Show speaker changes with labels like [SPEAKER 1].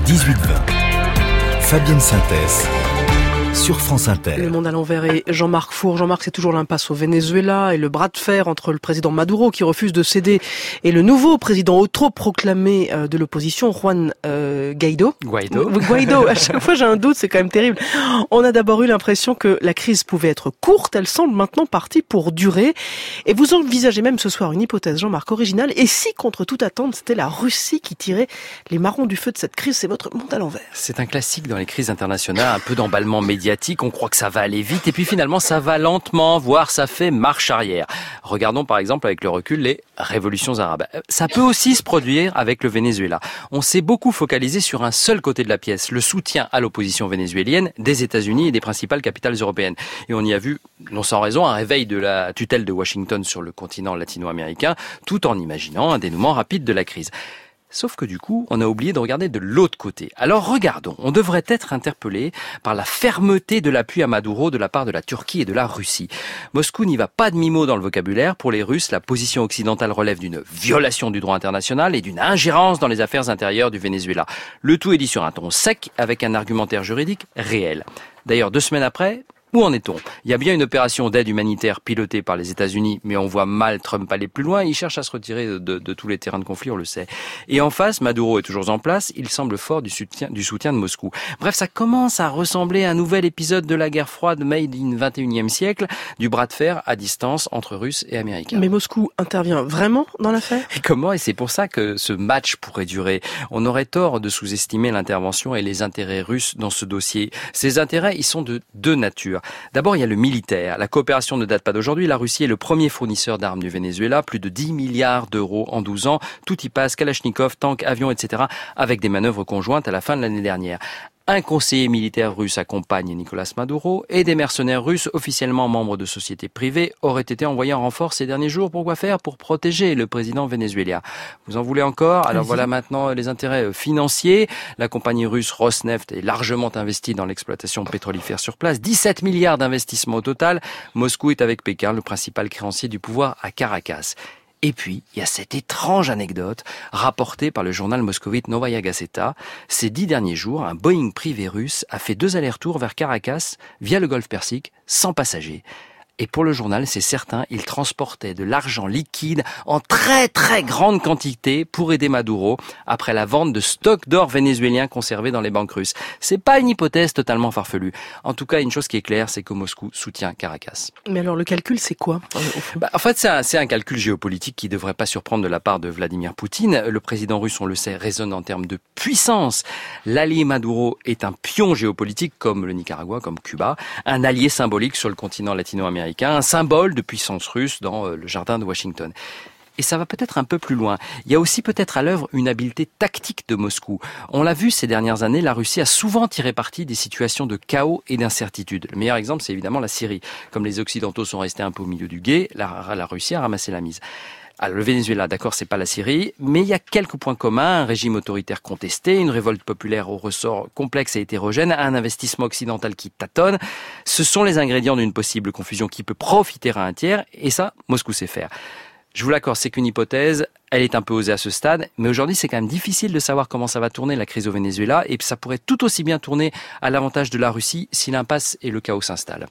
[SPEAKER 1] 18-20. Fabienne Synthèse sur France Inter.
[SPEAKER 2] Le Monde à l'envers et Jean-Marc Four. Jean-Marc, c'est toujours l'impasse au Venezuela et le bras de fer entre le président Maduro qui refuse de céder et le nouveau président autoproclamé de l'opposition, Juan Guaido. À chaque fois j'ai un doute, c'est quand même terrible. On a d'abord eu l'impression que la crise pouvait être courte, elle semble maintenant partie pour durer. Et vous envisagez même ce soir une hypothèse, Jean-Marc, originale. Et si, contre toute attente, c'était la Russie qui tirait les marrons du feu de cette crise, c'est votre Monde à l'envers.
[SPEAKER 3] C'est un classique dans les crises internationales, un peu d'emballement médiatique. On croit que ça va aller vite et puis finalement ça va lentement, voire ça fait marche arrière. Regardons par exemple avec le recul les révolutions arabes. Ça peut aussi se produire avec le Venezuela. On s'est beaucoup focalisé sur un seul côté de la pièce, le soutien à l'opposition vénézuélienne des États-Unis et des principales capitales européennes. Et on y a vu, non sans raison, un réveil de la tutelle de Washington sur le continent latino-américain, tout en imaginant un dénouement rapide de la crise. Sauf que du coup, on a oublié de regarder de l'autre côté. Alors regardons, on devrait être interpellé par la fermeté de l'appui à Maduro de la part de la Turquie et de la Russie. Moscou n'y va pas de mi-mot dans le vocabulaire. Pour les Russes, la position occidentale relève d'une violation du droit international et d'une ingérence dans les affaires intérieures du Venezuela. Le tout est dit sur un ton sec avec un argumentaire juridique réel. D'ailleurs, 2 semaines après, où en est-on ? Il y a bien une opération d'aide humanitaire pilotée par les États-Unis, mais on voit mal Trump aller plus loin. Il cherche à se retirer de tous les terrains de conflit, on le sait. Et en face, Maduro est toujours en place. Il semble fort du soutien de Moscou. Bref, ça commence à ressembler à un nouvel épisode de la guerre froide made in 21e siècle, du bras de fer à distance entre Russes et Américains.
[SPEAKER 2] Mais Moscou intervient vraiment dans l'affaire ?
[SPEAKER 3] Et comment ? Et c'est pour ça que ce match pourrait durer. On aurait tort de sous-estimer l'intervention et les intérêts russes dans ce dossier. Ces intérêts, ils sont de deux natures. D'abord, il y a le militaire. La coopération ne date pas d'aujourd'hui. La Russie est le premier fournisseur d'armes du Venezuela. Plus de 10 milliards d'euros en 12 ans. Tout y passe, Kalachnikov, tanks, avions, etc. avec des manœuvres conjointes à la fin de l'année dernière. Un conseiller militaire russe accompagne Nicolás Maduro et des mercenaires russes officiellement membres de sociétés privées auraient été envoyés en renfort ces derniers jours. Pourquoi faire ? Pour protéger le président vénézuélien. Vous en voulez encore ? Alors voilà maintenant les intérêts financiers. La compagnie russe Rosneft est largement investie dans l'exploitation pétrolifère sur place. 17 milliards d'investissements au total. Moscou est avec Pékin le principal créancier du pouvoir à Caracas. Et puis, il y a cette étrange anecdote rapportée par le journal moscovite Novaya Gazeta. Ces 10 derniers jours, un Boeing privé russe a fait 2 allers-retours vers Caracas via le golfe Persique sans passagers. Et pour le journal, c'est certain, il transportait de l'argent liquide en très très grande quantité pour aider Maduro après la vente de stocks d'or vénézuéliens conservés dans les banques russes. C'est pas une hypothèse totalement farfelue. En tout cas, une chose qui est claire, c'est que Moscou soutient Caracas.
[SPEAKER 2] Mais alors le calcul, c'est quoi ?
[SPEAKER 3] En fait, c'est un calcul géopolitique qui devrait pas surprendre de la part de Vladimir Poutine. Le président russe, on le sait, raisonne en termes de puissance. L'allié Maduro est un pion géopolitique comme le Nicaragua, comme Cuba, un allié symbolique sur le continent latino-américain, un symbole de puissance russe dans le jardin de Washington. Et ça va peut-être un peu plus loin. Il y a aussi peut-être à l'œuvre une habileté tactique de Moscou. On l'a vu ces dernières années, la Russie a souvent tiré parti des situations de chaos et d'incertitude. Le meilleur exemple, c'est évidemment la Syrie. Comme les Occidentaux sont restés un peu au milieu du gué, la Russie a ramassé la mise. Alors, le Venezuela, d'accord, c'est pas la Syrie, mais il y a quelques points communs, un régime autoritaire contesté, une révolte populaire au ressort complexe et hétérogène, un investissement occidental qui tâtonne. Ce sont les ingrédients d'une possible confusion qui peut profiter à un tiers, et ça, Moscou sait faire. Je vous l'accorde, c'est qu'une hypothèse, elle est un peu osée à ce stade, mais aujourd'hui c'est quand même difficile de savoir comment ça va tourner la crise au Venezuela, et ça pourrait tout aussi bien tourner à l'avantage de la Russie si l'impasse et le chaos s'installent.